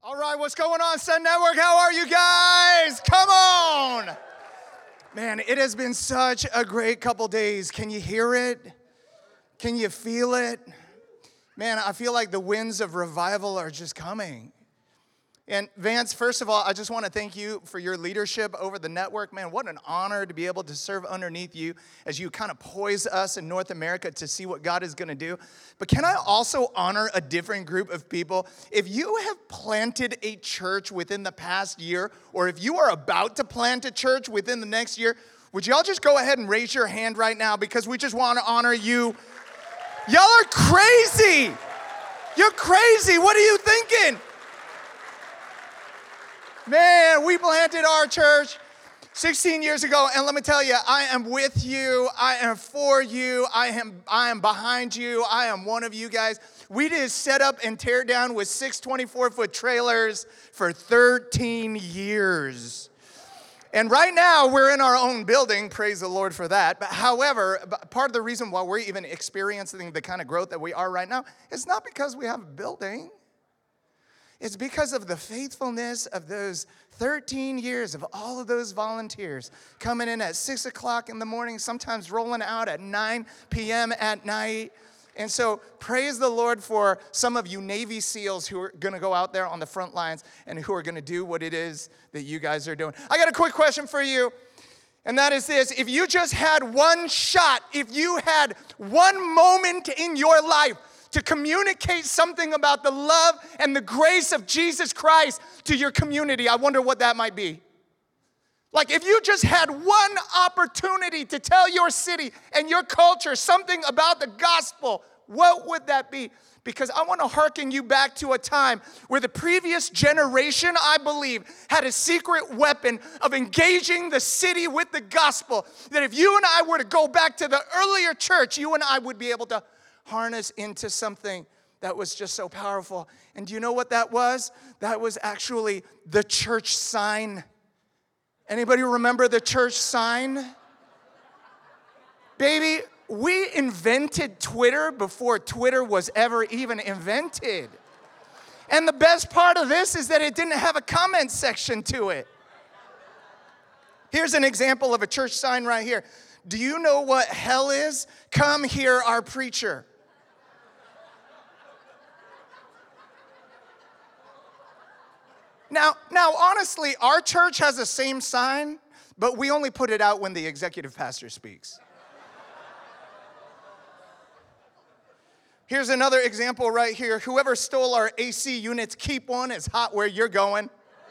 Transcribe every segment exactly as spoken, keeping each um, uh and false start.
All right, what's going on, Sun Network? How are you guys? Come on. Man, it has been such a great couple days. Can you hear it? Can you feel it? Man, I feel like the winds of revival are just coming. And Vance, first of all, I just want to thank you for your leadership over the network. Man, what an honor to be able to serve underneath you as you kind of poise us in North America to see what God is going to do. But can I also honor a different group of people? If you have planted a church within the past year, or if you are about to plant a church within the next year, would y'all just go ahead and raise your hand right now because we just want to honor you. Y'all are crazy. You're crazy. What are you thinking? Man, we planted our church sixteen years ago, and let me tell you, I am with you, I am for you, I am I am behind you, I am one of you guys. We did set up and tear down with six twenty-four foot trailers for thirteen years. And right now, we're in our own building, praise the Lord for that. But however, part of the reason why we're even experiencing the kind of growth that we are right now is not because we have a building. It's because of the faithfulness of those thirteen years of all of those volunteers coming in at six o'clock in the morning, sometimes rolling out at nine p.m. at night. And so praise the Lord for some of you Navy SEALs who are going to go out there on the front lines and who are going to do what it is that you guys are doing. I got a quick question for you, and that is this. If you just had one shot, if you had one moment in your life to communicate something about the love and the grace of Jesus Christ to your community, I wonder what that might be. Like if you just had one opportunity to tell your city and your culture something about the gospel, what would that be? Because I want to hearken you back to a time where the previous generation, I believe, had a secret weapon of engaging the city with the gospel. That if you and I were to go back to the earlier church, you and I would be able to harness into something that was just so powerful. And do you know what that was? That was actually the church sign. Anybody remember the church sign? Baby, we invented Twitter before Twitter was ever even invented. And the best part of this is that it didn't have a comment section to it. Here's an example of a church sign right here. Do you know what hell is? Come hear our preacher. Now, now, honestly, our church has the same sign, but we only put it out when the executive pastor speaks. Here's another example right here. Whoever stole our A C units, keep one. It's hot where you're going.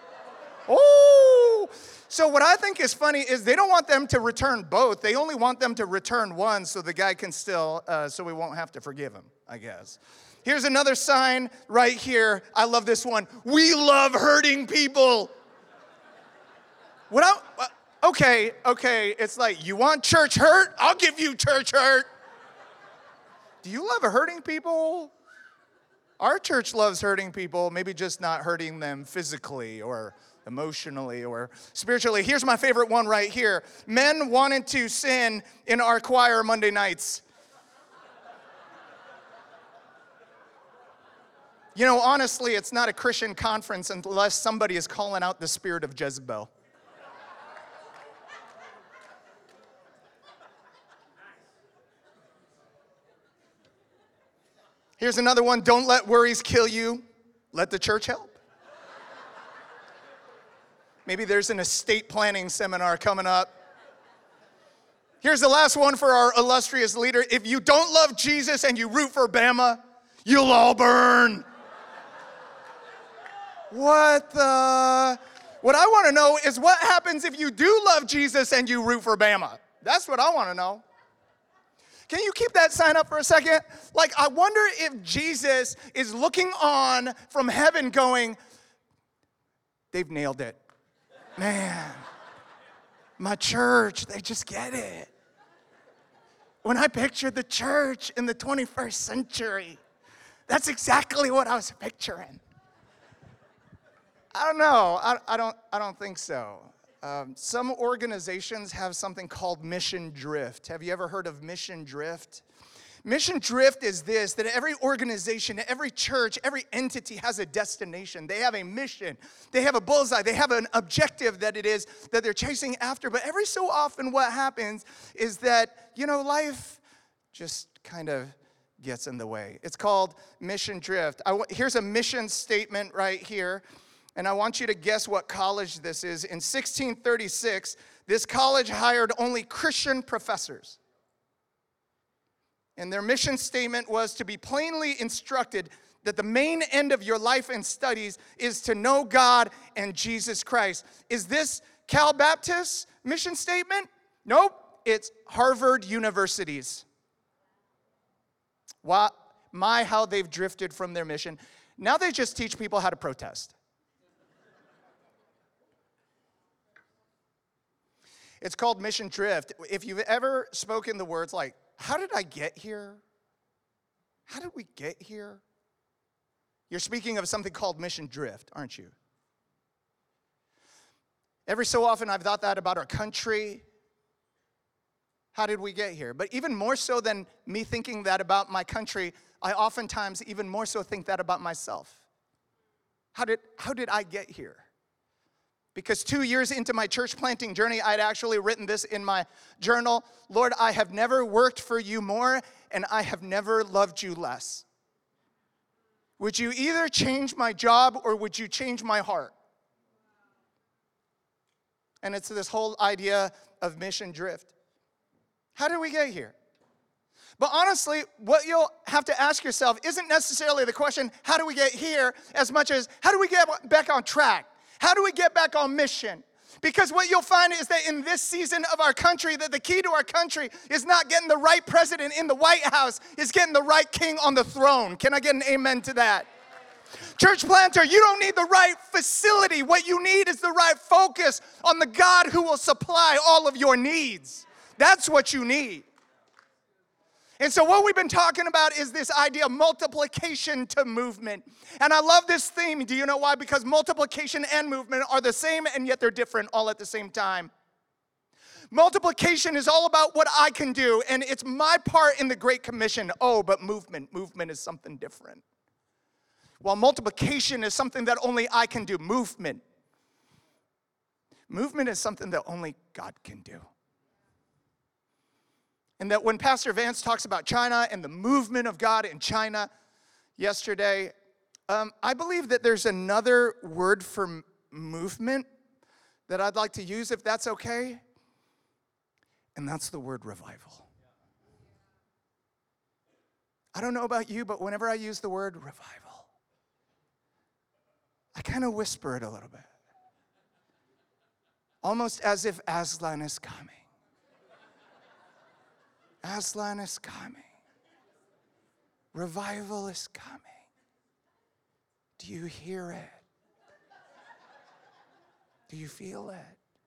Oh! So what I think is funny is they don't want them to return both. They only want them to return one so the guy can still, uh, so we won't have to forgive him, I guess. Here's another sign right here. I love this one. We love hurting people. What I, okay, okay, it's like, you want church hurt? I'll give you church hurt. Do you love hurting people? Our church loves hurting people, maybe just not hurting them physically or emotionally or spiritually. Here's my favorite one right here. Men wanted to sin in our choir Monday nights. You know, honestly, it's not a Christian conference unless somebody is calling out the spirit of Jezebel. Here's another one. Don't let worries kill you. Let the church help. Maybe there's an estate planning seminar coming up. Here's the last one for our illustrious leader. If you don't love Jesus and you root for Bama, you'll all burn. What the? What I want to know is what happens if you do love Jesus and you root for Bama? That's what I want to know. Can you keep that sign up for a second? Like, I wonder if Jesus is looking on from heaven going, they've nailed it. Man, my church, they just get it. When I pictured the church in the twenty-first century, that's exactly what I was picturing. I don't know. I, I don't. I don't think so. Um, some organizations have something called mission drift. Have you ever heard of mission drift? Mission drift is this, that every organization, every church, every entity has a destination. They have a mission. They have a bullseye. They have an objective that it is that they're chasing after. But every so often what happens is that, you know, life just kind of gets in the way. It's called mission drift. I w- here's a mission statement right here, and I want you to guess what college this is. In sixteen thirty-six, this college hired only Christian professors. And their mission statement was to be plainly instructed that the main end of your life and studies is to know God and Jesus Christ. Is this Cal Baptist mission statement? Nope, it's Harvard University's. Wow, my, how they've drifted from their mission. Now they just teach people how to protest. It's called mission drift. If you've ever spoken the words like, how did I get here? How did we get here? You're speaking of something called mission drift, aren't you? Every so often I've thought that about our country. How did we get here? But even more so than me thinking that about my country, I oftentimes even more so think that about myself. How did, how did I get here? Because two years into my church planting journey, I'd actually written this in my journal. Lord, I have never worked for you more, and I have never loved you less. Would you either change my job or would you change my heart? And it's this whole idea of mission drift. How did we get here? But honestly, what you'll have to ask yourself isn't necessarily the question, how do we get here, as much as how do we get back on track? How do we get back on mission? Because what you'll find is that in this season of our country, that the key to our country is not getting the right president in the White House, is getting the right king on the throne. Can I get an amen to that? Church planter, you don't need the right facility. What you need is the right focus on the God who will supply all of your needs. That's what you need. And so what we've been talking about is this idea of multiplication to movement. And I love this theme. Do you know why? Because multiplication and movement are the same, and yet they're different all at the same time. Multiplication is all about what I can do, and it's my part in the Great Commission. Oh, but movement, movement is something different. While multiplication is something that only I can do, movement. Movement is something that only God can do. And that when Pastor Vance talks about China and the movement of God in China yesterday, um, I believe that there's another word for m- movement that I'd like to use, if that's okay. And that's the word revival. I don't know about you, but whenever I use the word revival, I kind of whisper it a little bit. Almost as if Aslan is coming. Aslan is coming. Revival is coming. Do you hear it? Do you feel it?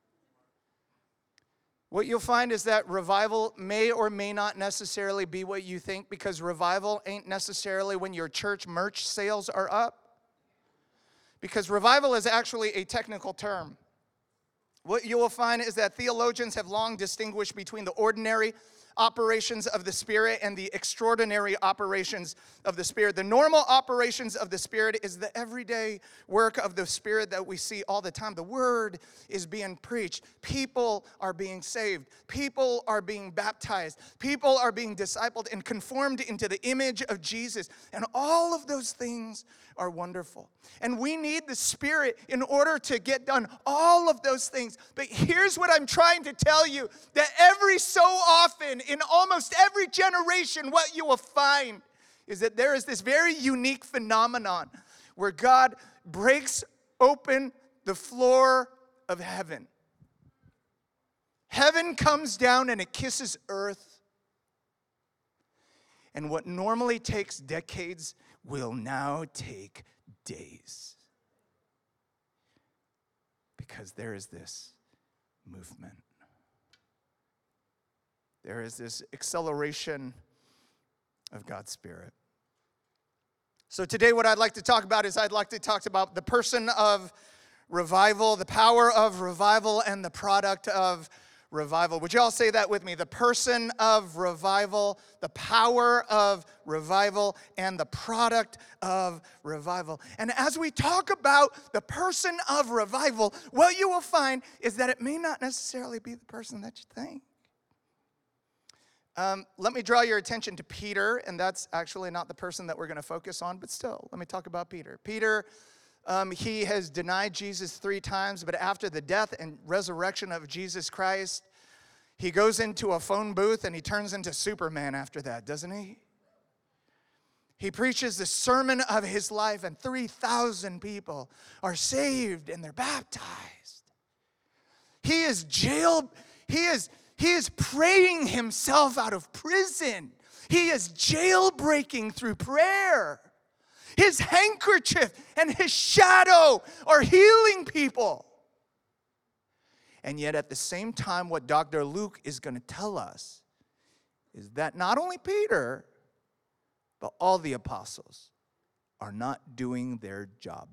What you'll find is that revival may or may not necessarily be what you think, because revival ain't necessarily when your church merch sales are up. Because revival is actually a technical term. What you will find is that theologians have long distinguished between the ordinary operations of the Spirit and the extraordinary operations of the Spirit. The normal operations of the Spirit is the everyday work of the Spirit that we see all the time. The Word is being preached. People are being saved. People are being baptized. People are being discipled and conformed into the image of Jesus. And all of those things are wonderful. And we need the Spirit in order to get done all of those things. But here's what I'm trying to tell you, that every so often, in almost every generation, what you will find is that there is this very unique phenomenon where God breaks open the floor of heaven. Heaven comes down and it kisses earth. And what normally takes decades will now take days. Because there is this movement. There is this acceleration of God's Spirit. So today what I'd like to talk about is I'd like to talk about the person of revival, the power of revival, and the product of revival. Would you all say that with me? The person of revival, the power of revival, and the product of revival. And as we talk about the person of revival, what you will find is that it may not necessarily be the person that you think. Um, let me draw your attention to Peter, and that's actually not the person that we're going to focus on, but still, let me talk about Peter. Peter, um, he has denied Jesus three times, but after the death and resurrection of Jesus Christ, he goes into a phone booth and he turns into Superman after that, doesn't he? He preaches the sermon of his life, and three thousand people are saved and they're baptized. He is jailed, he is He is praying himself out of prison. He is jailbreaking through prayer. His handkerchief and his shadow are healing people. And yet at the same time, what Doctor Luke is going to tell us is that not only Peter, but all the apostles are not doing their job.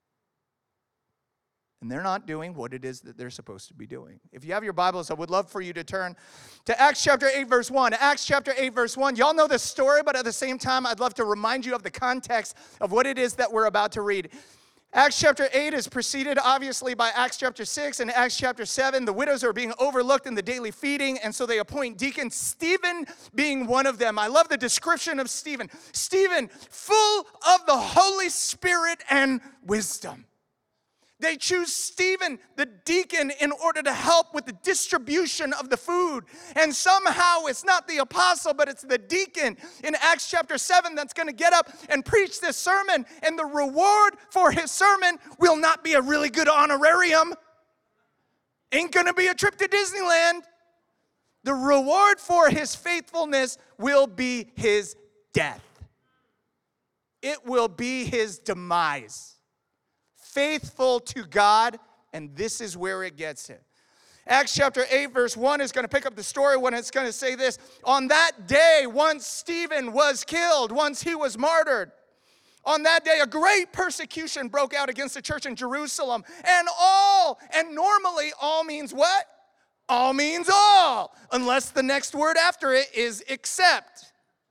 And they're not doing what it is that they're supposed to be doing. If you have your Bibles, I would love for you to turn to Acts chapter eight, verse one. Acts chapter eight, verse one. Y'all know the story, but at the same time, I'd love to remind you of the context of what it is that we're about to read. Acts chapter eight is preceded, obviously, by Acts chapter six. And Acts chapter seven, the widows are being overlooked in the daily feeding, and so they appoint deacons, Stephen being one of them. I love the description of Stephen. Stephen, full of the Holy Spirit and wisdom. They choose Stephen, the deacon, in order to help with the distribution of the food. And somehow it's not the apostle, but it's the deacon in Acts chapter seven that's going to get up and preach this sermon. And the reward for his sermon will not be a really good honorarium. Ain't going to be a trip to Disneyland. The reward for his faithfulness will be his death. It will be his demise. Faithful to God, and this is where it gets him. Acts chapter eight, verse one is going to pick up the story when it's going to say this. On that day, once Stephen was killed, once he was martyred, on that day, a great persecution broke out against the church in Jerusalem. And all, and normally all means what? All means all, unless the next word after it is except.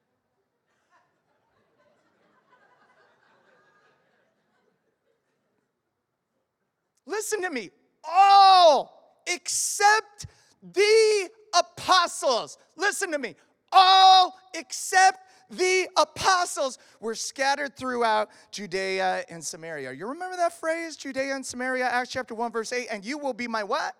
Listen to me. All except the apostles. Listen to me. All except the apostles were scattered throughout Judea and Samaria. You remember that phrase, Judea and Samaria, Acts chapter one, verse eight? And you will be my what?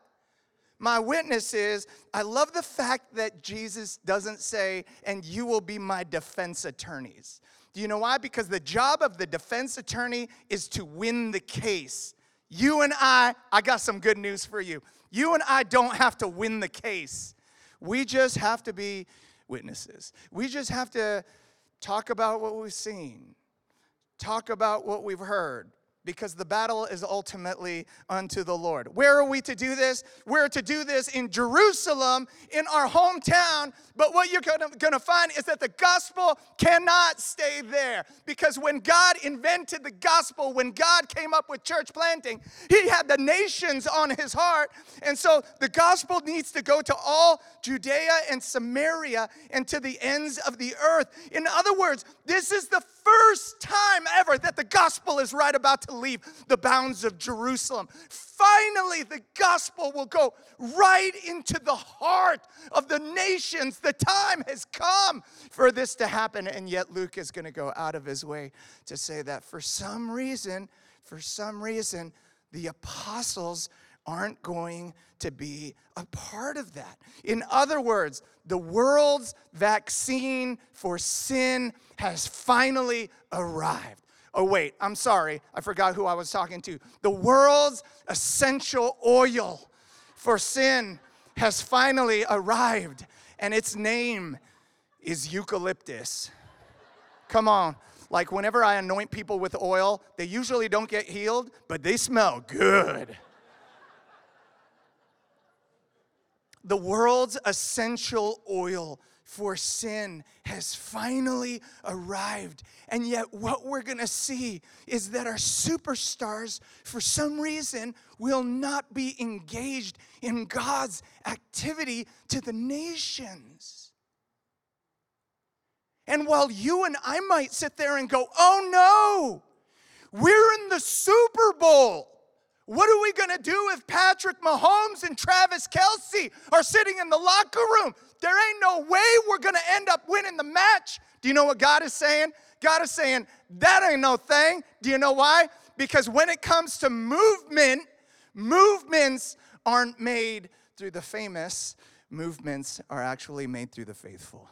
My witnesses. I love the fact that Jesus doesn't say, and you will be my defense attorneys. Do you know why? Because the job of the defense attorney is to win the case. You and I, I got some good news for you. You and I don't have to win the case. We just have to be witnesses. We just have to talk about what we've seen. Talk about what we've heard. Because the battle is ultimately unto the Lord. Where are we to do this? We're to do this in Jerusalem, in our hometown. But what you're going to find is that the gospel cannot stay there. Because when God invented the gospel, when God came up with church planting, he had the nations on his heart. And so the gospel needs to go to all Judea and Samaria and to the ends of the earth. In other words, this is the first time ever that the gospel is right about to leave the bounds of Jerusalem. Finally, the gospel will go right into the heart of the nations. The time has come for this to happen, and yet Luke is going to go out of his way to say that for some reason, for some reason, the apostles aren't going to be a part of that. In other words, the world's vaccine for sin has finally arrived. Oh, wait, I'm sorry. I forgot who I was talking to. The world's essential oil for sin has finally arrived, and its name is eucalyptus. Come on. Like whenever I anoint people with oil, they usually don't get healed, but they smell good. The world's essential oil for sin has finally arrived. And yet what we're going to see is that our superstars, for some reason, will not be engaged in God's activity to the nations. And while you and I might sit there and go, oh no, we're in the Super Bowl. What are we going to do if Patrick Mahomes and Travis Kelce are sitting in the locker room? There ain't no way we're going to end up winning the match. Do you know what God is saying? God is saying, that ain't no thing. Do you know why? Because when it comes to movement, movements aren't made through the famous. Movements are actually made through the faithful.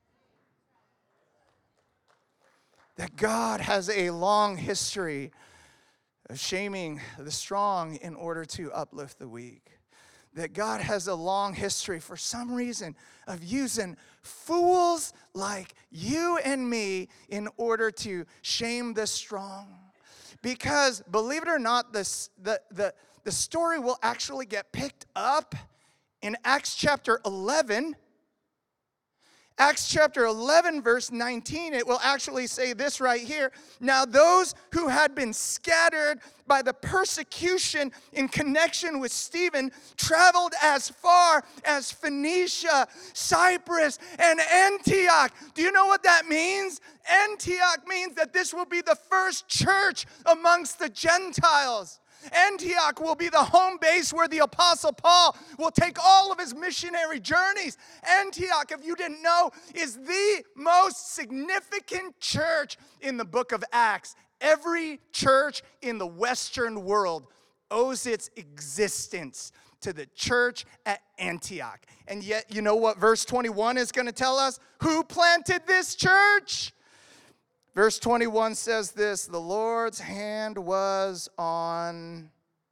That God has a long history of shaming the strong in order to uplift the weak. That God has a long history, for some reason, of using fools like you and me in order to shame the strong. Because, believe it or not, this, the, the, the story will actually get picked up in Acts chapter eleven. Acts chapter eleven, verse nineteen, it will actually say this right here. Now those who had been scattered by the persecution in connection with Stephen traveled as far as Phoenicia, Cyprus, and Antioch. Do you know what that means? Antioch means that this will be the first church amongst the Gentiles. Antioch will be the home base where the Apostle Paul will take all of his missionary journeys. Antioch, if you didn't know, is the most significant church in the book of Acts. Every church in the Western world owes its existence to the church at Antioch. And yet, you know what verse twenty-one is going to tell us? Who planted this church? Verse twenty-one says this, the Lord's hand was on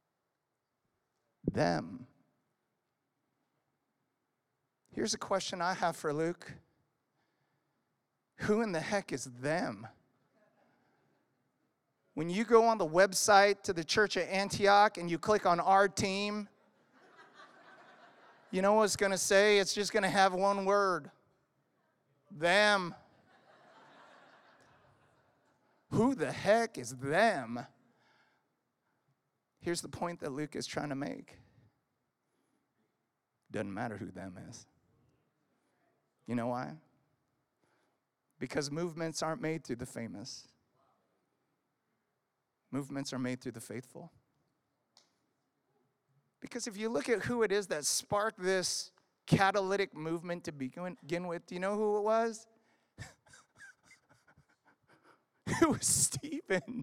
them. Here's a question I have for Luke. Who in the heck is them? When you go on the website to the church at Antioch and you click on our team, you know what it's going to say? It's just going to have one word. Them. Who the heck is them? Here's the point that Luke is trying to make. Doesn't matter who them is. You know why? Because movements aren't made through the famous. Movements are made through the faithful. Because if you look at who it is that sparked this catalytic movement to begin with, do you know who it was? It was Stephen.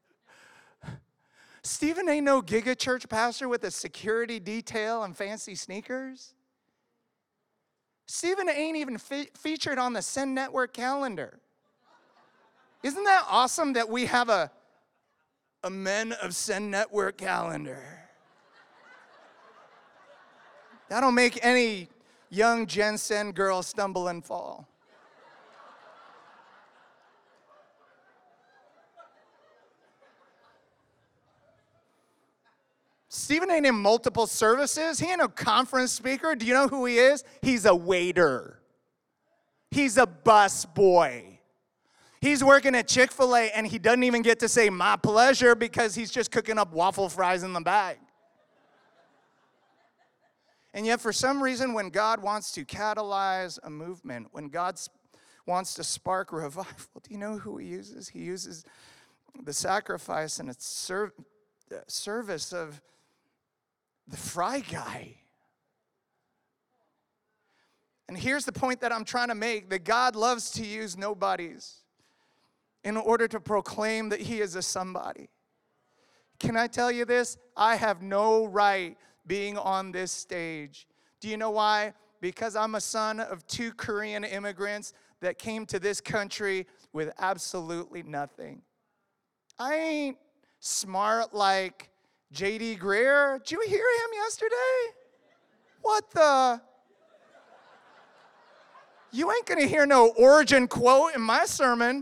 Stephen ain't no giga church pastor with a security detail and fancy sneakers. Stephen ain't even fe- featured on the Send Network calendar. Isn't that awesome that we have a, a Men of Send Network calendar? That'll make any young Gen Send girl stumble and fall. Stephen ain't in multiple services. He ain't a conference speaker. Do you know who he is? He's a waiter. He's a bus boy. He's working at Chick-fil-A, and he doesn't even get to say, my pleasure, because he's just cooking up waffle fries in the bag. And yet, for some reason, when God wants to catalyze a movement, when God wants to spark revival, do you know who he uses? He uses the sacrifice and its serv- service of the fry guy. And here's the point that I'm trying to make, that God loves to use nobodies in order to proclaim that he is a somebody. Can I tell you this? I have no right being on this stage. Do you know why? Because I'm a son of two Korean immigrants that came to this country with absolutely nothing. I ain't smart like J D Greear. Did you hear him yesterday? What the? You ain't gonna hear no origin quote in my sermon.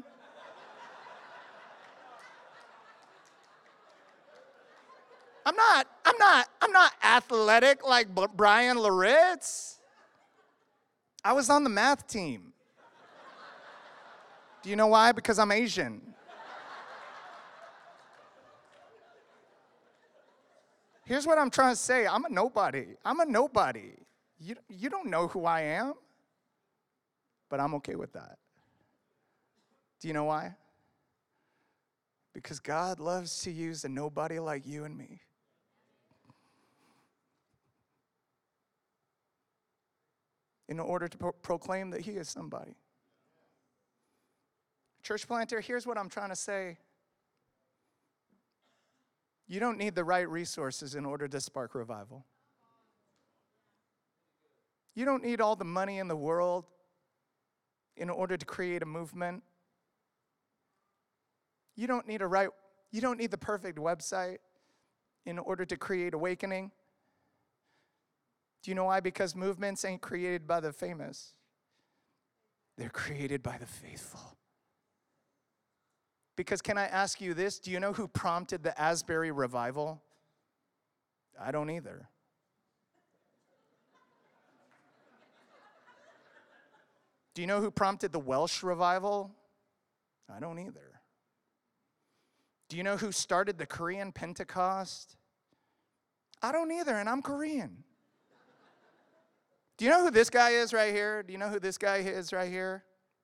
I'm not, I'm not, I'm not athletic like Brian Laritz. I was on the math team. Do you know why? Because I'm Asian. Here's what I'm trying to say. I'm a nobody. I'm a nobody. You, you don't know who I am, but I'm okay with that. Do you know why? Because God loves to use a nobody like you and me. In order to pro- proclaim that he is somebody. Church planter, here's what I'm trying to say. You don't need the right resources in order to spark revival. You don't need all the money in the world in order to create a movement. You don't need a right, you don't need the perfect website in order to create awakening. Do you know why? Because movements ain't created by the famous. They're created by the faithful. Because can I ask you this? Do you know who prompted the Asbury revival? I don't either. Do you know who prompted the Welsh revival? I don't either. Do you know who started the Korean Pentecost? I don't either, and I'm Korean. Do you know who this guy is right here? Do you know who this guy is right here?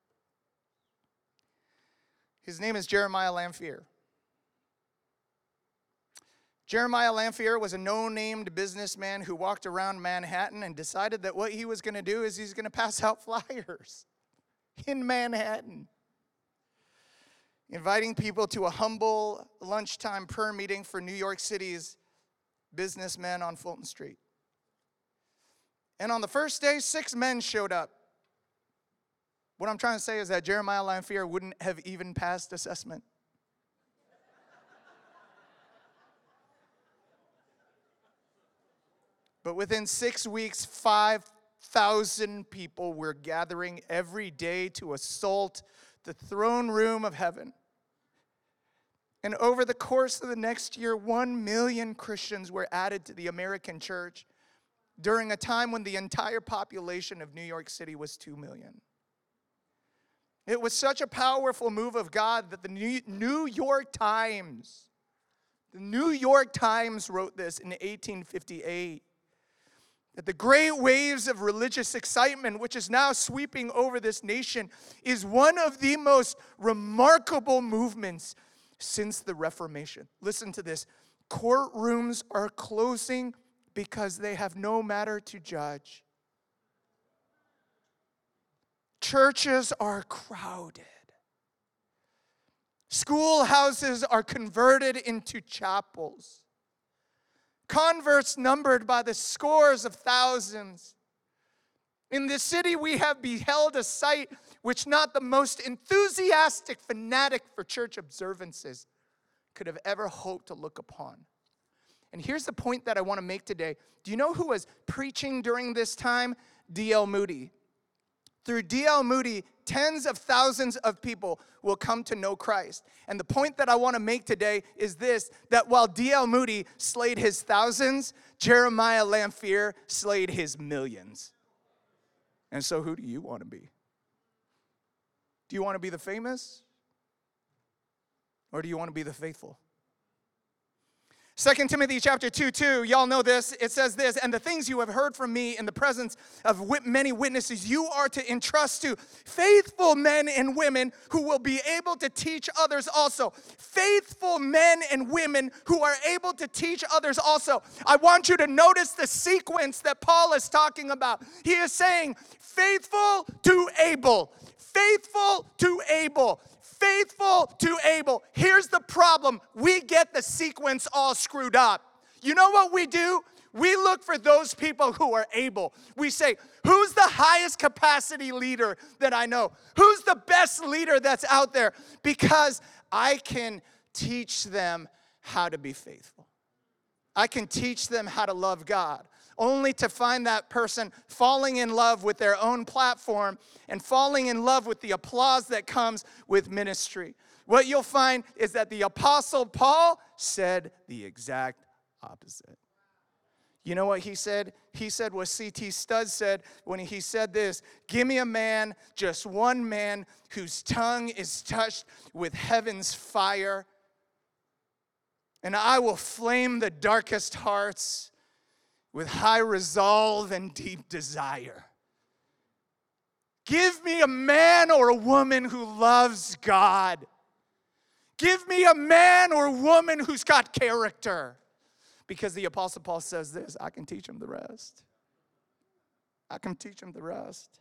His name is Jeremiah Lanphier. Jeremiah Lanphier was a no-named businessman who walked around Manhattan and decided that what he was going to do is he's going to pass out flyers in Manhattan, inviting people to a humble lunchtime prayer meeting for New York City's businessmen on Fulton Street. And on the first day, six men showed up. What I'm trying to say is that Jeremiah Lanphier wouldn't have even passed assessment. But within six weeks, five thousand people were gathering every day to assault the throne room of heaven. And over the course of the next year, one million Christians were added to the American church during a time when the entire population of New York City was two million. It was such a powerful move of God that the New York Times, the New York Times wrote this in eighteen fifty-eight, that the great waves of religious excitement which is now sweeping over this nation is one of the most remarkable movements since the Reformation. Listen to this. Courtrooms are closing because they have no matter to judge. Churches are crowded. Schoolhouses are converted into chapels. Converts numbered by the scores of thousands. In this city, we have beheld a sight which not the most enthusiastic fanatic for church observances could have ever hoped to look upon. And here's the point that I want to make today. Do you know who was preaching during this time? D L Moody. Through D L Moody, tens of thousands of people will come to know Christ. And the point that I want to make today is this, that while D L Moody slayed his thousands, Jeremiah Lanphier slayed his millions. And so who do you want to be? Do you want to be the famous? Or do you want to be the faithful? Second Timothy chapter two, two, y'all know this. It says this, and the things you have heard from me in the presence of many witnesses, you are to entrust to faithful men and women who will be able to teach others also. Faithful men and women who are able to teach others also. I want you to notice the sequence that Paul is talking about. He is saying, faithful to able, faithful to able. Faithful to able. Here's the problem. We get the sequence all screwed up. You know what we do? We look for those people who are able. We say, who's the highest capacity leader that I know? Who's the best leader that's out there? Because I can teach them how to be faithful. I can teach them how to love God. Only to find that person falling in love with their own platform and falling in love with the applause that comes with ministry. What you'll find is that the Apostle Paul said the exact opposite. You know what he said? He said what C T Studd said when he said this: give me a man, just one man, whose tongue is touched with heaven's fire, and I will flame the darkest hearts with high resolve and deep desire. Give me a man or a woman who loves God. Give me a man or woman who's got character. Because the Apostle Paul says this: I can teach him the rest. I can teach him the rest.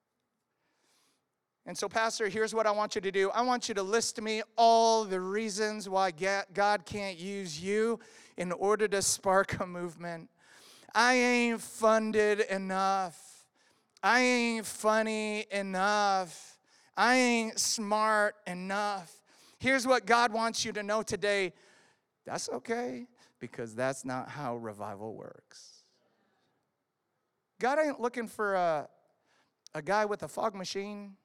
And so, Pastor, here's what I want you to do. I want you to list to me all the reasons why God can't use you in order to spark a movement. I ain't funded enough. I ain't funny enough. I ain't smart enough. Here's what God wants you to know today. That's okay, because that's not how revival works. God ain't looking for a, a guy with a fog machine.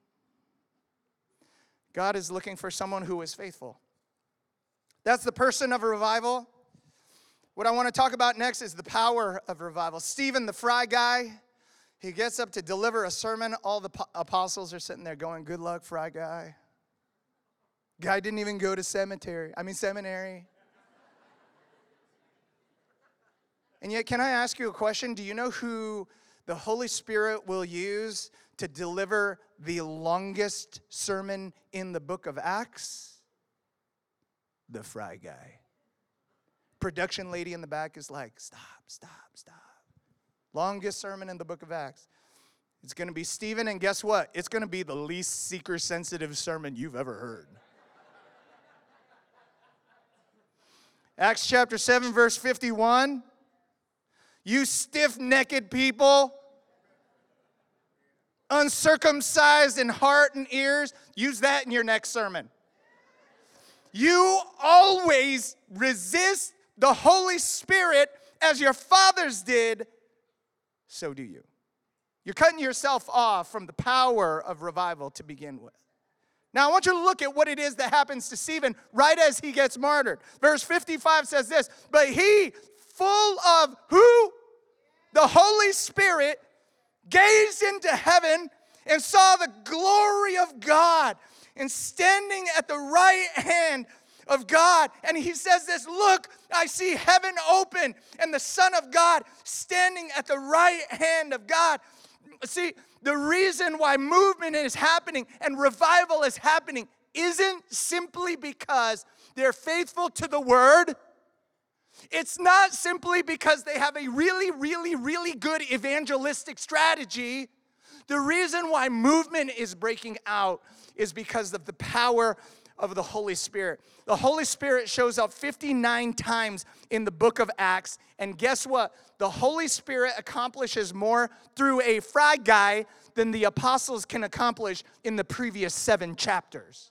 God is looking for someone who is faithful. That's the person of a revival. What I want to talk about next is the power of revival. Stephen, the fry guy, he gets up to deliver a sermon. All the apostles are sitting there going, good luck, fry guy. Guy didn't even go to cemetery. I mean seminary. And yet, can I ask you a question? Do you know who the Holy Spirit will use to deliver the longest sermon in the book of Acts? The fry guy. Production lady in the back is like, stop, stop, stop. Longest sermon in the book of Acts. It's going to be Stephen, and guess what? It's going to be the least seeker-sensitive sermon you've ever heard. Acts chapter seven, verse fifty-one. You stiff-necked people, uncircumcised in heart and ears. Use that in your next sermon. You always resist the Holy Spirit as your fathers did, so do you. You're cutting yourself off from the power of revival to begin with. Now, I want you to look at what it is that happens to Stephen right as he gets martyred. Verse fifty-five says this: but he, full of who? The Holy Spirit, gazed into heaven and saw the glory of God, and standing at the right hand of God. And he says this: look, I see heaven open and the Son of God standing at the right hand of God. See, the reason why movement is happening and revival is happening isn't simply because they're faithful to the word. It's not simply because they have a really, really, really good evangelistic strategy. The reason why movement is breaking out is because of the power of the Holy Spirit. The Holy Spirit shows up fifty-nine times in the book of Acts. And guess what? The Holy Spirit accomplishes more through a fry guy than the apostles can accomplish in the previous seven chapters.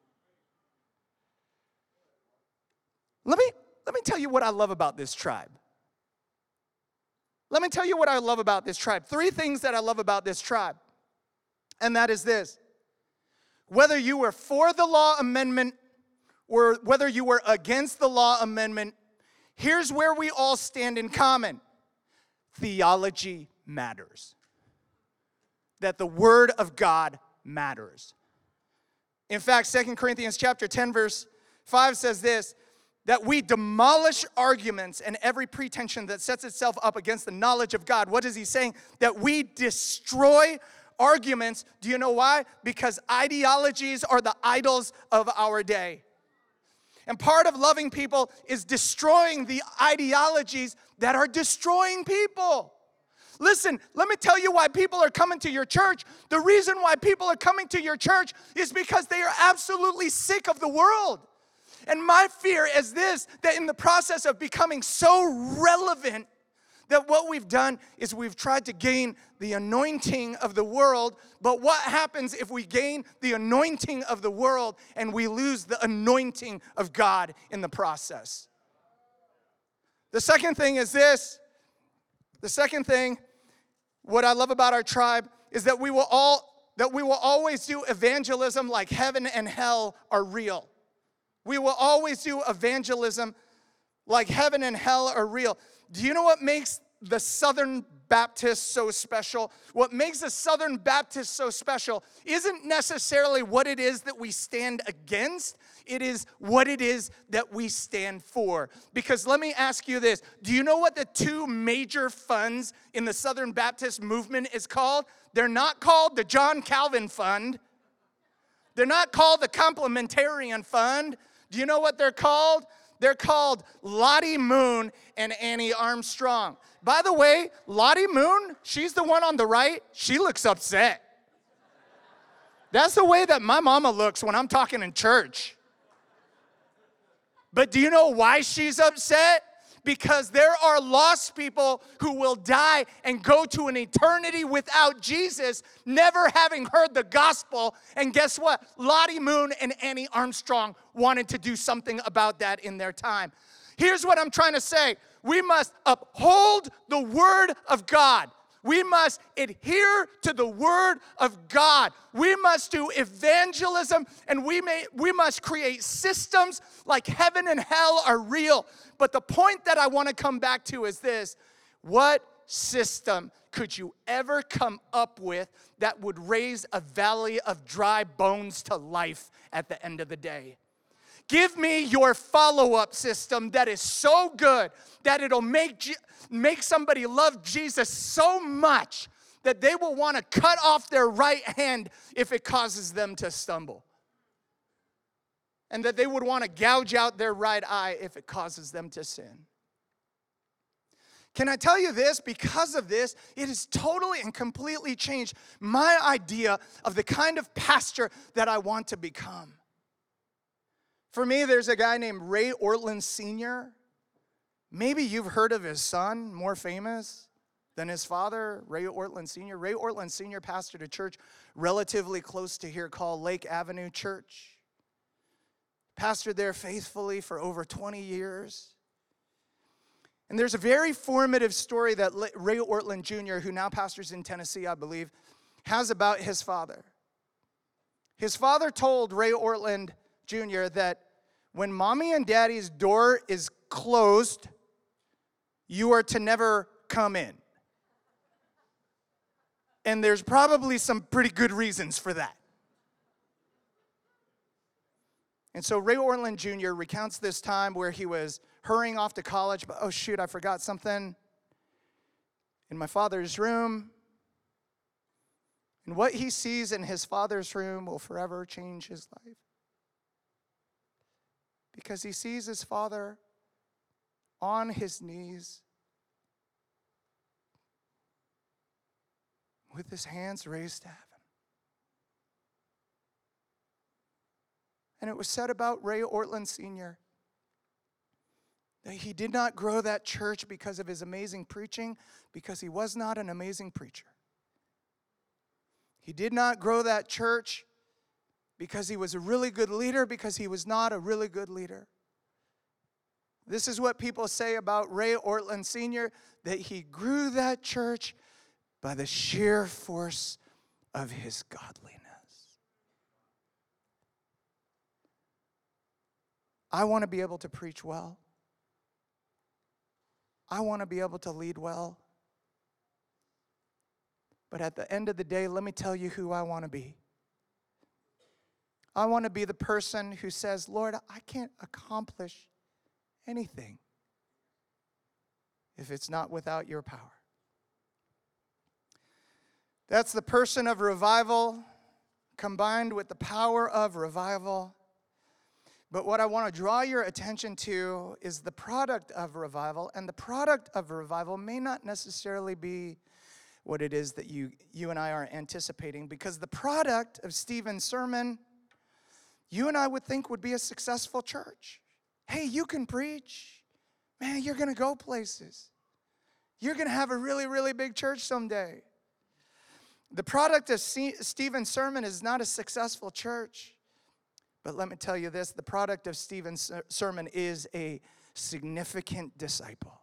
Let me, let me tell you what I love about this tribe. Let me tell you what I love about this tribe. Three things that I love about this tribe. And that is this: whether you were for the law amendment or whether you were against the law amendment, here's where we all stand in common. Theology matters. That the word of God matters. In fact, Second Corinthians chapter ten, verse five says this: that we demolish arguments and every pretension that sets itself up against the knowledge of God. What is he saying? That we destroy arguments. Do you know why? Because ideologies are the idols of our day. And part of loving people is destroying the ideologies that are destroying people. Listen, let me tell you why people are coming to your church. The reason why people are coming to your church is because they are absolutely sick of the world. And my fear is this, that in the process of becoming so relevant, that what we've done is we've tried to gain the anointing of the world. But what happens if we gain the anointing of the world and we lose the anointing of God in the process? The second thing is this. The second thing, what I love about our tribe, is that we will all that we will always do evangelism like heaven and hell are real. We will always do evangelism like heaven and hell are real. Do you know what makes the Southern Baptist so special, what makes the Southern Baptist so special isn't necessarily what it is that we stand against. It is what it is that we stand for. Because let me ask you this. Do you know what the two major funds in the Southern Baptist movement is called? They're not called the John Calvin Fund. They're not called the Complementarian Fund. Do you know what they're called? They're called Lottie Moon and Annie Armstrong. By the way, Lottie Moon, she's the one on the right. She looks upset. That's the way that my mama looks when I'm talking in church. But do you know why she's upset? Because there are lost people who will die and go to an eternity without Jesus, never having heard the gospel. And guess what? Lottie Moon and Annie Armstrong wanted to do something about that in their time. Here's what I'm trying to say. We must uphold the word of God. We must adhere to the word of God. We must do evangelism, and we may we must create systems like heaven and hell are real. But the point that I want to come back to is this. What system could you ever come up with that would raise a valley of dry bones to life at the end of the day? Give me your follow-up system that is so good that it'll make, make somebody love Jesus so much that they will want to cut off their right hand if it causes them to stumble. And that they would want to gouge out their right eye if it causes them to sin. Can I tell you this? Because of this, it has totally and completely changed my idea of the kind of pastor that I want to become. For me, there's a guy named Ray Ortlund Senior Maybe you've heard of his son, more famous than his father, Ray Ortlund Senior Ray Ortlund Senior pastored a church relatively close to here called Lake Avenue Church. Pastored there faithfully for over twenty years. And there's a very formative story that Ray Ortlund Junior, who now pastors in Tennessee, I believe, has about his father. His father told Ray Ortlund Junior that when mommy and daddy's door is closed, you are to never come in. And there's probably some pretty good reasons for that. And so Ray Ortlund Junior recounts this time where he was hurrying off to college, but oh shoot, I forgot something in my father's room. And what he sees in his father's room will forever change his life. Because he sees his father on his knees with his hands raised to heaven. And it was said about Ray Ortlund Senior that he did not grow that church because of his amazing preaching, because he was not an amazing preacher. He did not grow that church because he was a really good leader, because he was not a really good leader. This is what people say about Ray Ortlund Senior, that he grew that church by the sheer force of his godliness. I want to be able to preach well. I want to be able to lead well. But at the end of the day, let me tell you who I want to be. I want to be the person who says, Lord, I can't accomplish anything if it's not without your power. That's the person of revival combined with the power of revival. But what I want to draw your attention to is the product of revival. And the product of revival may not necessarily be what it is that you, you and I are anticipating. Because the product of Stephen's sermon, you and I would think would be a successful church. Hey, you can preach. Man, you're going to go places. You're going to have a really, really big church someday. The product of Stephen's sermon is not a successful church. But let me tell you this, the product of Stephen's sermon is a significant disciple.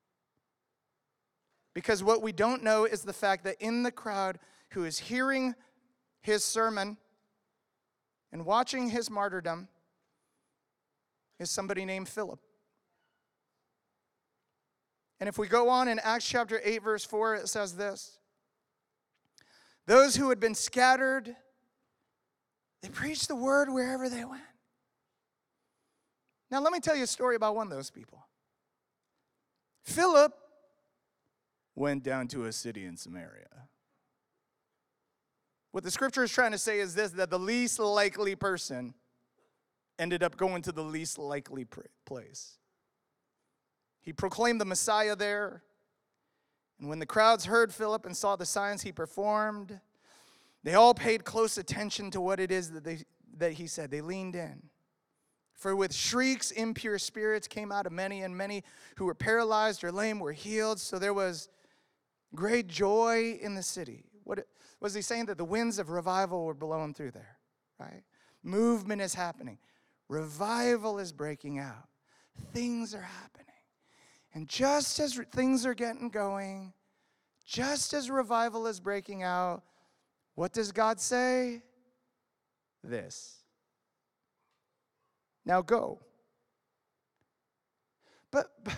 Because what we don't know is the fact that in the crowd who is hearing his sermon and watching his martyrdom is somebody named Philip. And if we go on in Acts chapter eight, verse four, it says this. Those who had been scattered, they preached the word wherever they went. Now, let me tell you a story about one of those people. Philip went down to a city in Samaria. What the scripture is trying to say is this, that the least likely person ended up going to the least likely place. He proclaimed the Messiah there. And when the crowds heard Philip and saw the signs he performed, they all paid close attention to what it is that, they, that he said. They leaned in. For with shrieks, impure spirits came out of many, and many who were paralyzed or lame were healed. So there was great joy in the city. What was he saying? That the winds of revival were blowing through there, right? Movement is happening. Revival is breaking out. Things are happening. And just as things are getting going, just as revival is breaking out, what does God say? This. Now go. But, but,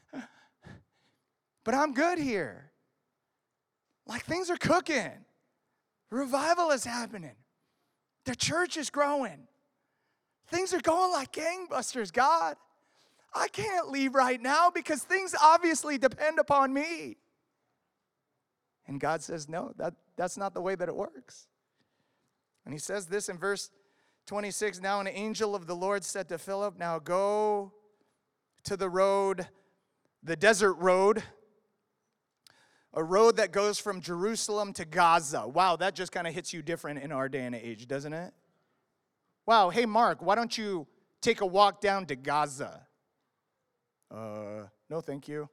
but I'm good here. Like things are cooking. Revival is happening. The church is growing. Things are going like gangbusters, God. I can't leave right now because things obviously depend upon me. And God says, no, that, that's not the way that it works. And he says this in verse twenty-six, now an angel of the Lord said to Philip, now go to the road, the desert road, a road that goes from Jerusalem to Gaza. Wow, that just kind of hits you different in our day and age, doesn't it? Wow, hey, Mark, why don't you take a walk down to Gaza? Uh, no, thank you.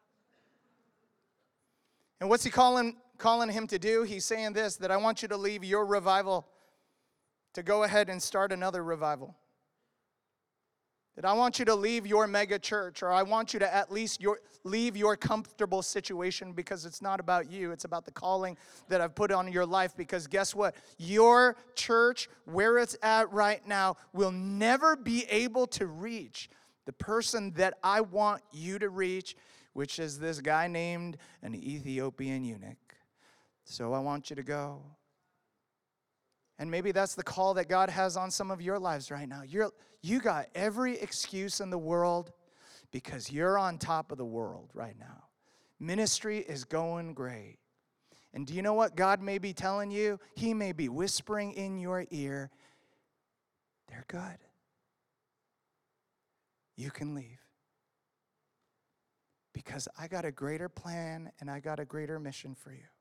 And what's he calling, calling him to do? He's saying this, that I want you to leave your revival to go ahead and start another revival. That I want you to leave your mega church, or I want you to at least your, leave your comfortable situation, because it's not about you. It's about the calling that I've put on your life. Because guess what? Your church, where it's at right now, will never be able to reach the person that I want you to reach, which is this guy named an Ethiopian eunuch. So I want you to go. And maybe that's the call that God has on some of your lives right now. You're, you got every excuse in the world because you're on top of the world right now. Ministry is going great. And do you know what God may be telling you? He may be whispering in your ear, they're good. You can leave. Because I got a greater plan and I got a greater mission for you.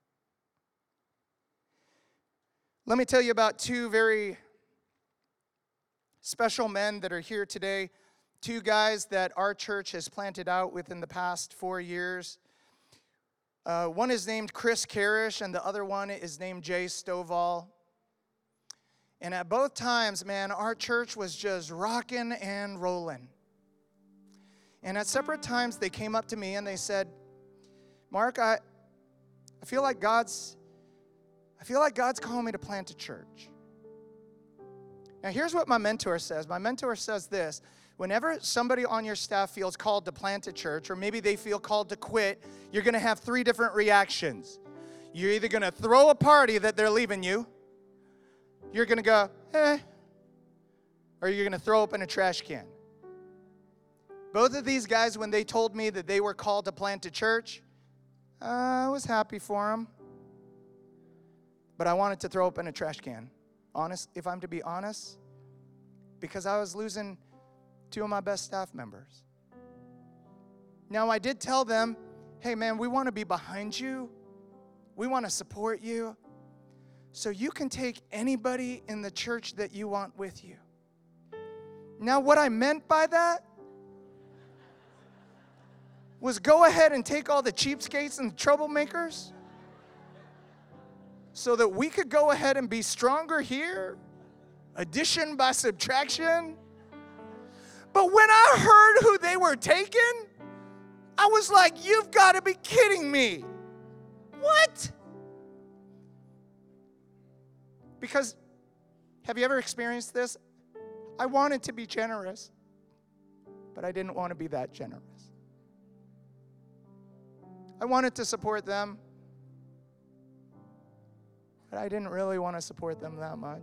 Let me tell you about two very special men that are here today. Two guys that our church has planted out within the past four years. Uh, one is named Chris Karish, and the other one is named Jay Stovall. And at both times, man, our church was just rocking and rolling. And at separate times, they came up to me and they said, Mark, I, I feel like God's I feel like God's calling me to plant a church. Now, here's what my mentor says. My mentor says this. Whenever somebody on your staff feels called to plant a church, or maybe they feel called to quit, you're going to have three different reactions. You're either going to throw a party that they're leaving you, you're going to go, eh, or you're going to throw up in a trash can. Both of these guys, when they told me that they were called to plant a church, uh, I was happy for them. But I wanted to throw up in a trash can. Honest, if I'm to be honest, because I was losing two of my best staff members. Now, I did tell them, hey, man, we want to be behind you. We want to support you. So you can take anybody in the church that you want with you. Now, what I meant by that was go ahead and take all the cheapskates and the troublemakers so that we could go ahead and be stronger here, addition by subtraction. But when I heard who they were taking, I was like, you've got to be kidding me. What? Because, have you ever experienced this? I wanted to be generous, but I didn't want to be that generous. I wanted to support them, but I didn't really want to support them that much.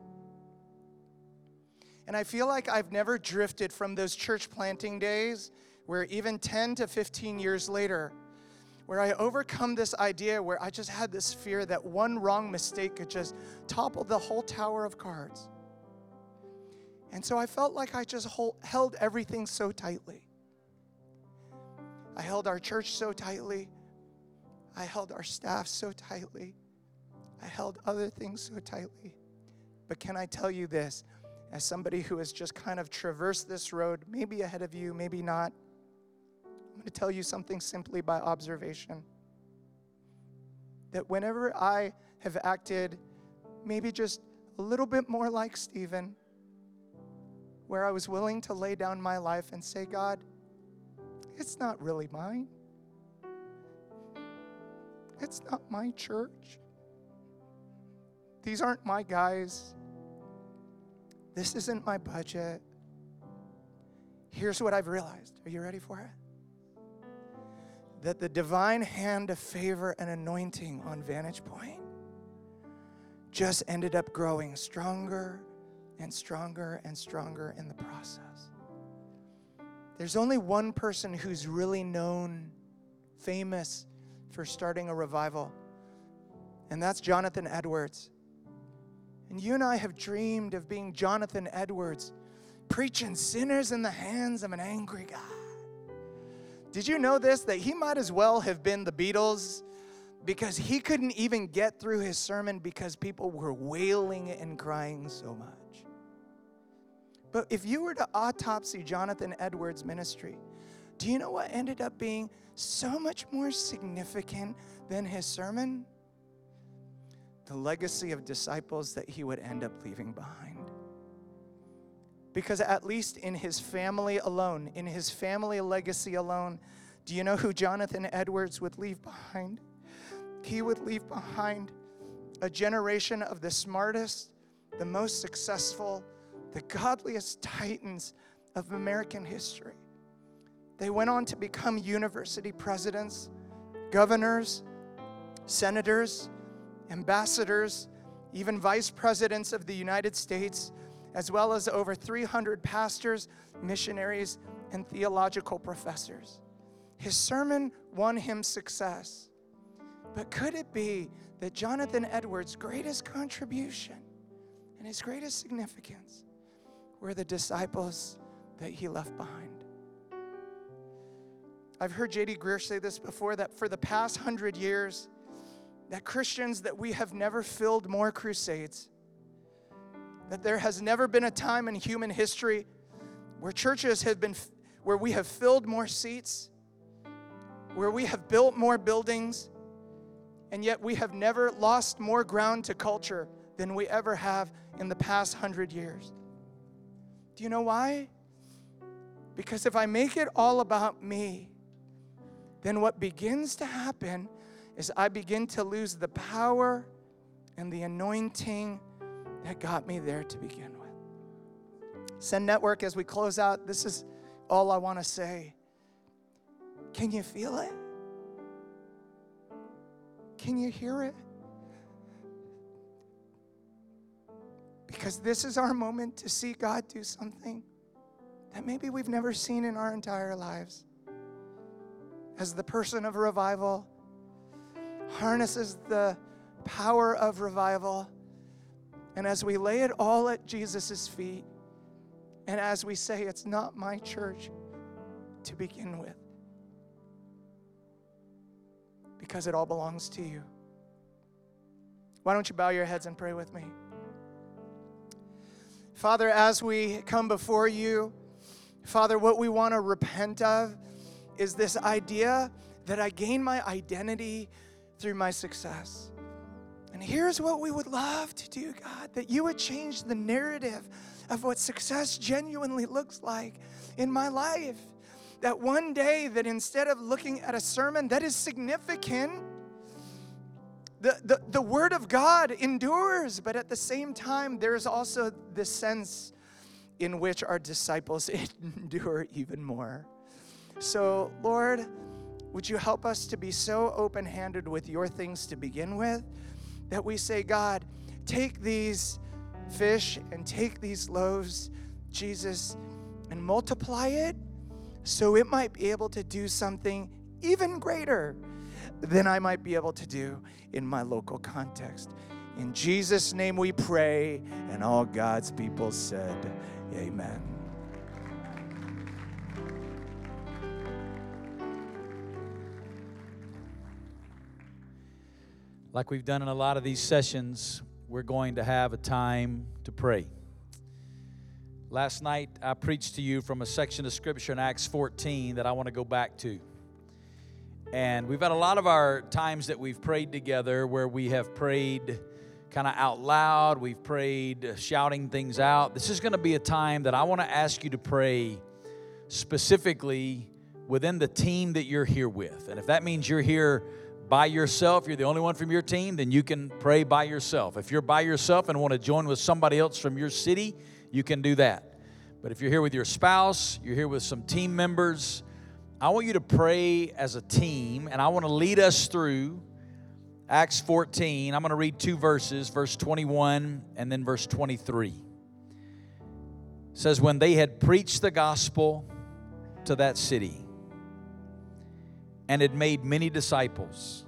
And I feel like I've never drifted from those church planting days where even ten to fifteen years later, where I overcome this idea where I just had this fear that one wrong mistake could just topple the whole tower of cards. And so I felt like I just hold, held everything so tightly. I held our church so tightly. I held our staff so tightly. I held other things so tightly. But can I tell you this, as somebody who has just kind of traversed this road, maybe ahead of you, maybe not, I'm going to tell you something simply by observation. That whenever I have acted maybe just a little bit more like Stephen, where I was willing to lay down my life and say, God, it's not really mine. It's not my church. These aren't my guys. This isn't my budget. Here's what I've realized. Are you ready for it? That the divine hand of favor and anointing on Vantage Point just ended up growing stronger and stronger and stronger in the process. There's only one person who's really known, famous for starting a revival, and that's Jonathan Edwards. And you and I have dreamed of being Jonathan Edwards, preaching sinners in the hands of an angry God. Did you know this, that he might as well have been the Beatles, because he couldn't even get through his sermon because people were wailing and crying so much. But if you were to autopsy Jonathan Edwards' ministry, do you know what ended up being so much more significant than his sermon? The legacy of disciples that he would end up leaving behind. Because at least in his family alone, in his family legacy alone, do you know who Jonathan Edwards would leave behind? He would leave behind a generation of the smartest, the most successful, the godliest titans of American history. They went on to become university presidents, governors, senators, ambassadors, even vice presidents of the United States, as well as over three hundred pastors, missionaries, and theological professors. His sermon won him success. But could it be that Jonathan Edwards' greatest contribution and his greatest significance were the disciples that he left behind? I've heard J D Greear say this before, that for the past hundred years, that Christians, that we have never filled more crusades, that there has never been a time in human history where churches have been, where we have filled more seats, where we have built more buildings, and yet we have never lost more ground to culture than we ever have in the past hundred years. Do you know why? Because if I make it all about me, then what begins to happen is I begin to lose the power and the anointing that got me there to begin with. Send Network, as we close out, this is all I want to say. Can you feel it? Can you hear it? Because this is our moment to see God do something that maybe we've never seen in our entire lives. As the person of revival harnesses the power of revival, and as we lay it all at Jesus' feet, and as we say, it's not my church to begin with, because it all belongs to you. Why don't you bow your heads and pray with me? Father, as we come before you, Father, what we want to repent of is this idea that I gain my identity through my success. And here's what we would love to do, God, that you would change the narrative of what success genuinely looks like in my life. That one day, that instead of looking at a sermon that is significant, the, the, the Word of God endures, but at the same time, there's also this sense in which our disciples endure even more. So, Lord, would you help us to be so open-handed with your things to begin with that we say, God, take these fish and take these loaves, Jesus, and multiply it so it might be able to do something even greater than I might be able to do in my local context. In Jesus' name we pray, and all God's people said, amen. Like we've done in a lot of these sessions, we're going to have a time to pray. Last night, I preached to you from a section of Scripture in Acts fourteen that I want to go back to. And we've had a lot of our times that we've prayed together where we have prayed kind of out loud. We've prayed shouting things out. This is going to be a time that I want to ask you to pray specifically within the team that you're here with. And if that means you're here by yourself, you're the only one from your team, then you can pray by yourself. If you're by yourself and want to join with somebody else from your city, you can do that. But if you're here with your spouse, you're here with some team members, I want you to pray as a team, and I want to lead us through Acts fourteen. I'm going to read two verses, verse twenty-one and then verse twenty-three. It says, when they had preached the gospel to that city and had made many disciples,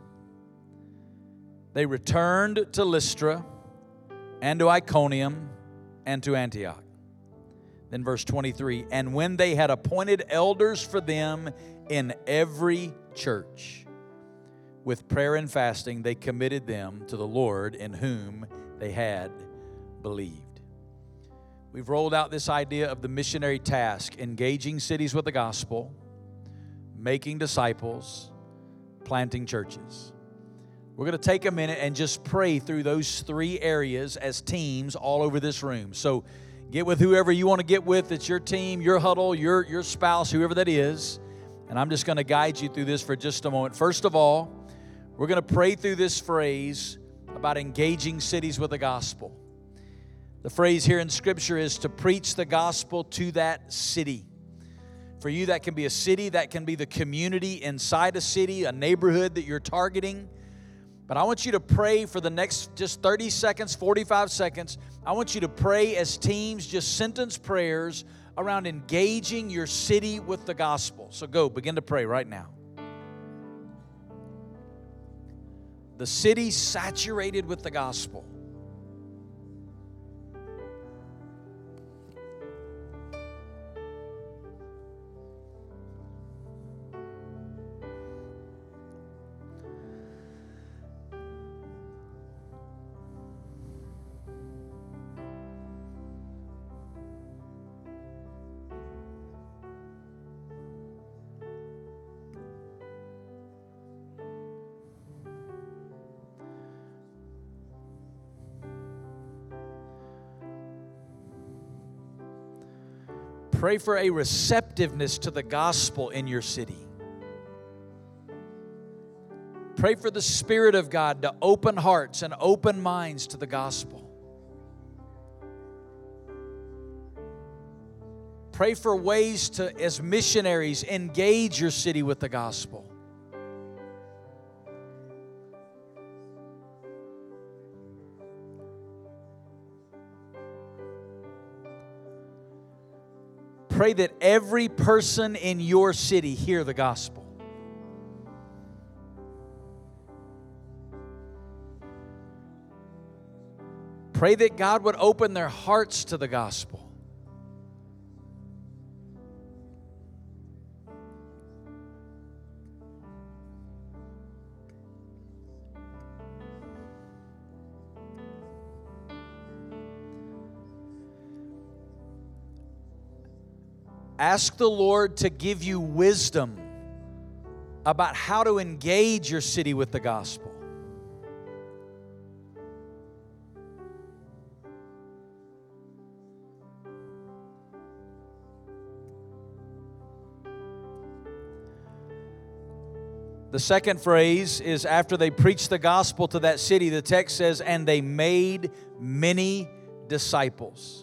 they returned to Lystra and to Iconium and to Antioch. Then verse twenty-three, and when they had appointed elders for them in every church, with prayer and fasting, they committed them to the Lord in whom they had believed. We've rolled out this idea of the missionary task, engaging cities with the gospel, making disciples, planting churches. We're going to take a minute and just pray through those three areas as teams all over this room. So get with whoever you want to get with. It's your team, your huddle, your, your spouse, whoever that is. And I'm just going to guide you through this for just a moment. First of all, we're going to pray through this phrase about engaging cities with the gospel. The phrase here in Scripture is to preach the gospel to that city. For you, that can be a city, that can be the community inside a city, a neighborhood that you're targeting. But I want you to pray for the next just thirty seconds, forty-five seconds. I want you to pray as teams, just sentence prayers around engaging your city with the gospel. So go, begin to pray right now. The city saturated with the gospel. Pray for a receptiveness to the gospel in your city. Pray for the Spirit of God to open hearts and open minds to the gospel. Pray for ways to, as missionaries, engage your city with the gospel. Pray that every person in your city hear the gospel. Pray that God would open their hearts to the gospel. Ask the Lord to give you wisdom about how to engage your city with the gospel. The second phrase is after they preached the gospel to that city, the text says, and they made many disciples.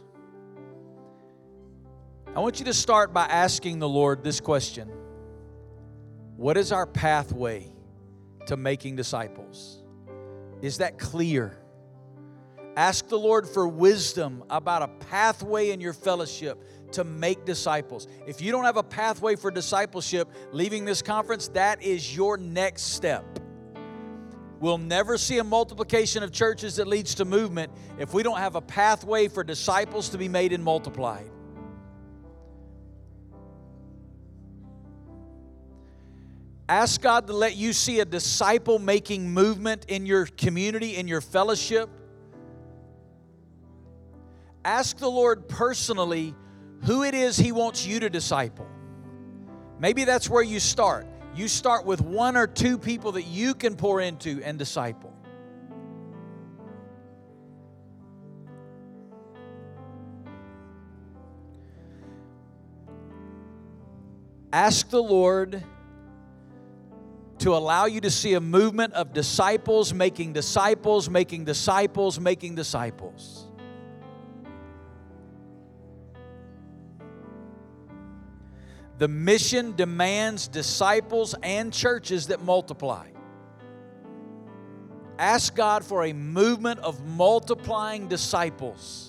I want you to start by asking the Lord this question. What is our pathway to making disciples? Is that clear? Ask the Lord for wisdom about a pathway in your fellowship to make disciples. If you don't have a pathway for discipleship leaving this conference, that is your next step. We'll never see a multiplication of churches that leads to movement if we don't have a pathway for disciples to be made and multiplied. Ask God to let you see a disciple-making movement in your community, in your fellowship. Ask the Lord personally who it is He wants you to disciple. Maybe that's where you start. You start with one or two people that you can pour into and disciple. Ask the Lord to allow you to see a movement of disciples making disciples, making disciples, making disciples. The mission demands disciples and churches that multiply. Ask God for a movement of multiplying disciples.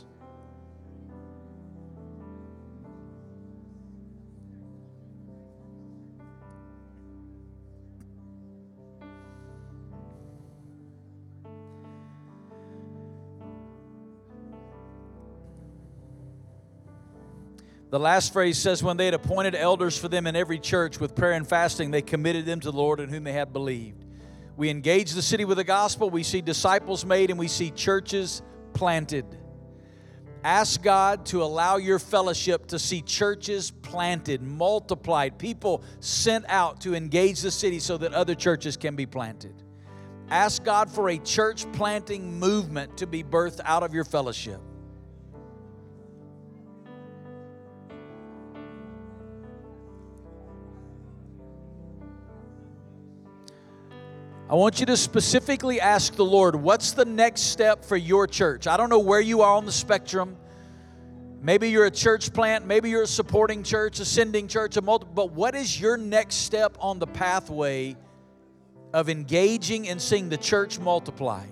The last phrase says, when they had appointed elders for them in every church with prayer and fasting, they committed them to the Lord in whom they had believed. We engage the city with the gospel, we see disciples made, and we see churches planted. Ask God to allow your fellowship to see churches planted, multiplied, people sent out to engage the city so that other churches can be planted. Ask God for a church planting movement to be birthed out of your fellowship. I want you to specifically ask the Lord, what's the next step for your church? I don't know where you are on the spectrum. Maybe you're a church plant, maybe you're a supporting church, a sending church, a multi- but what is your next step on the pathway of engaging and seeing the church multiply?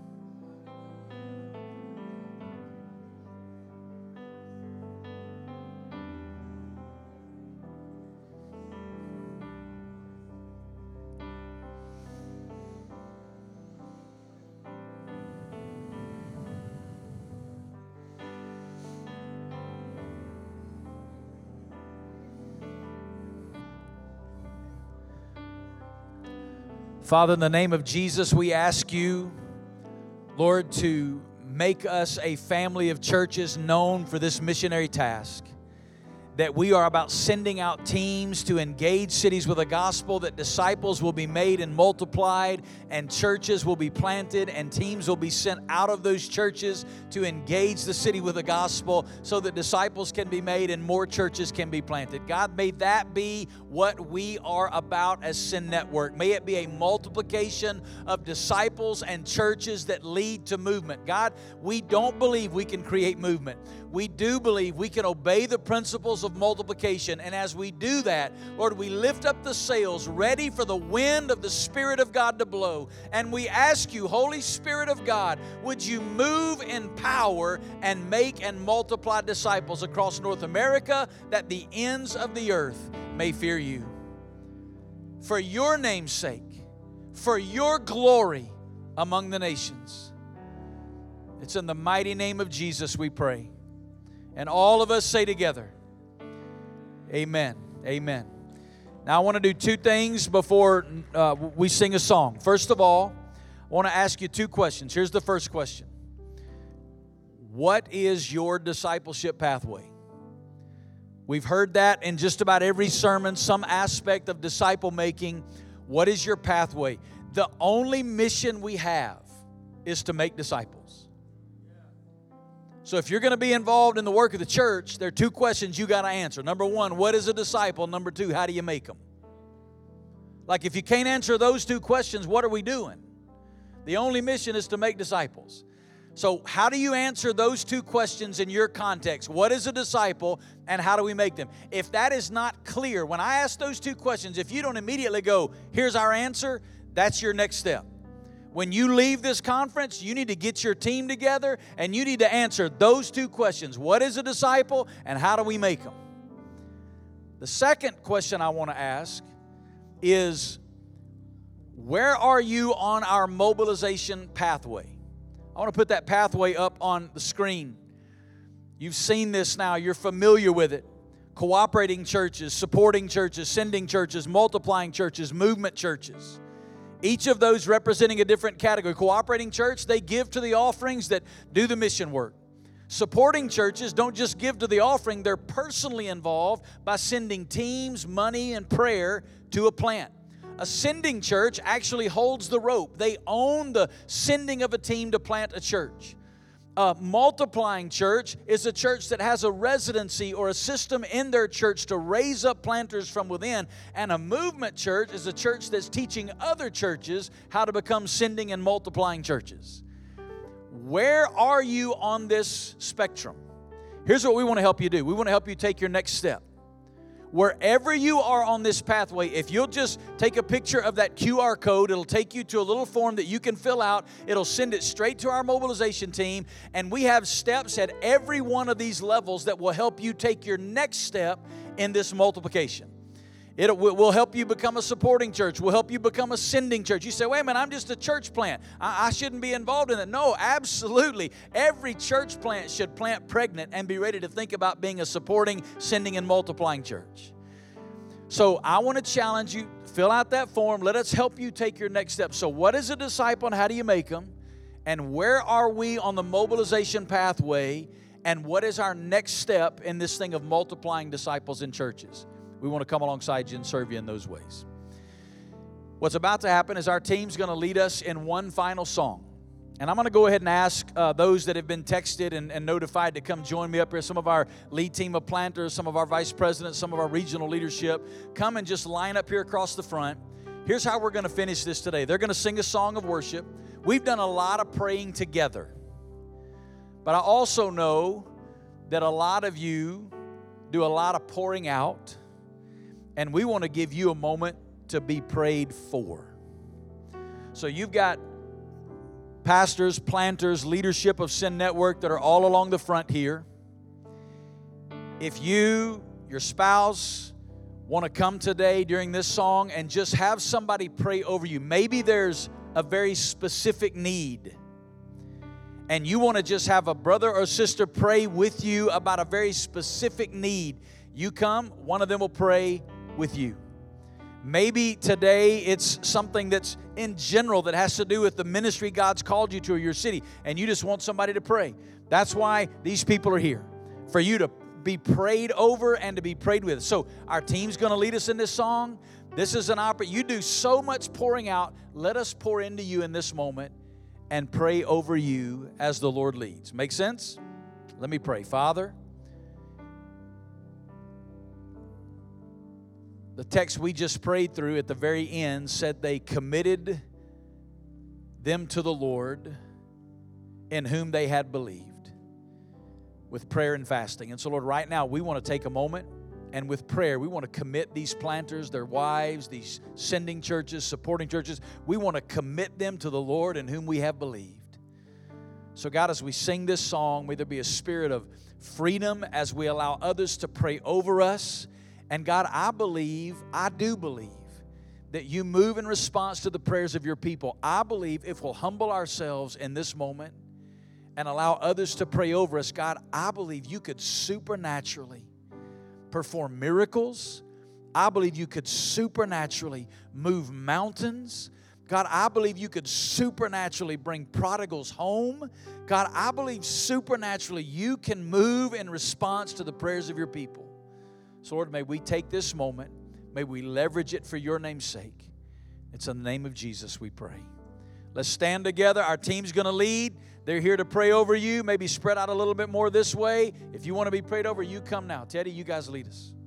Father, in the name of Jesus, we ask you, Lord, to make us a family of churches known for this missionary task. That we are about sending out teams to engage cities with the gospel, that disciples will be made and multiplied, and churches will be planted, and teams will be sent out of those churches to engage the city with the gospel so that disciples can be made and more churches can be planted. God, may that be what we are about as Send Network. May it be a multiplication of disciples and churches that lead to movement. God, we don't believe we can create movement. We do believe we can obey the principles of multiplication. And as we do that, Lord, we lift up the sails ready for the wind of the Spirit of God to blow. And we ask you, Holy Spirit of God, would you move in power and make and multiply disciples across North America, that the ends of the earth may fear you. For your name's sake, for your glory among the nations. It's in the mighty name of Jesus we pray. And all of us say together, amen, amen. Now I want to do two things before uh, we sing a song. First of all, I want to ask you two questions. Here's the first question. What is your discipleship pathway? We've heard that in just about every sermon, some aspect of disciple making. What is your pathway? The only mission we have is to make disciples. So if you're going to be involved in the work of the church, there are two questions you got to answer. Number one, what is a disciple? Number two, how do you make them? Like if you can't answer those two questions, what are we doing? The only mission is to make disciples. So how do you answer those two questions in your context? What is a disciple and how do we make them? If that is not clear, when I ask those two questions, if you don't immediately go, here's our answer, that's your next step. When you leave this conference, you need to get your team together and you need to answer those two questions. What is a disciple and how do we make them? The second question I want to ask is, where are you on our mobilization pathway? I want to put that pathway up on the screen. You've seen this now. You're familiar with it. Cooperating churches, supporting churches, sending churches, multiplying churches, movement churches. Each of those representing a different category. Cooperating church, they give to the offerings that do the mission work. Supporting churches don't just give to the offering, they're personally involved by sending teams, money, and prayer to a plant. A sending church actually holds the rope. They own the sending of a team to plant a church. A multiplying church is a church that has a residency or a system in their church to raise up planters from within. And a movement church is a church that's teaching other churches how to become sending and multiplying churches. Where are you on this spectrum? Here's what we want to help you do. We want to help you take your next step. Wherever you are on this pathway, if you'll just take a picture of that Q R code, it'll take you to a little form that you can fill out. It'll send it straight to our mobilization team, and we have steps at every one of these levels that will help you take your next step in this multiplication. It will help you become a supporting church. We'll help you become a sending church. You say, wait a minute, I'm just a church plant. I, I shouldn't be involved in it. No, absolutely. Every church plant should plant pregnant and be ready to think about being a supporting, sending, and multiplying church. So I want to challenge you, fill out that form. Let us help you take your next step. So what is a disciple and how do you make them? And where are we on the mobilization pathway? And what is our next step in this thing of multiplying disciples in churches? We want to come alongside you and serve you in those ways. What's about to happen is our team's going to lead us in one final song. And I'm going to go ahead and ask uh, those that have been texted and, and notified to come join me up here. Some of our lead team of planters, some of our vice presidents, some of our regional leadership. Come and just line up here across the front. Here's how we're going to finish this today. They're going to sing a song of worship. We've done a lot of praying together. But I also know that a lot of you do a lot of pouring out. And we want to give you a moment to be prayed for. So you've got pastors, planters, leadership of Send Network that are all along the front here. If you, your spouse, want to come today during this song and just have somebody pray over you, maybe there's a very specific need, and you want to just have a brother or sister pray with you about a very specific need, you come, one of them will pray with you. Maybe today it's something that's in general that has to do with the ministry God's called you to or your city, and you just want somebody to pray. That's why these people are here, for you to be prayed over and to be prayed with. So our team's going to lead us in this song. This is an opportunity. You do so much pouring out. Let us pour into you in this moment and pray over you as the Lord leads. Make sense? Let me pray. Father, the text we just prayed through at the very end said they committed them to the Lord in whom they had believed with prayer and fasting. And so, Lord, right now we want to take a moment and with prayer, we want to commit these planters, their wives, these sending churches, supporting churches. We want to commit them to the Lord in whom we have believed. So, God, as we sing this song, may there be a spirit of freedom as we allow others to pray over us. And God, I believe, I do believe that you move in response to the prayers of your people. I believe if we'll humble ourselves in this moment and allow others to pray over us, God, I believe you could supernaturally perform miracles. I believe you could supernaturally move mountains. God, I believe you could supernaturally bring prodigals home. God, I believe supernaturally you can move in response to the prayers of your people. So, Lord, may we take this moment. May we leverage it for your name's sake. It's in the name of Jesus we pray. Let's stand together. Our team's going to lead. They're here to pray over you. Maybe spread out a little bit more this way. If you want to be prayed over, you come now. Teddy, you guys lead us.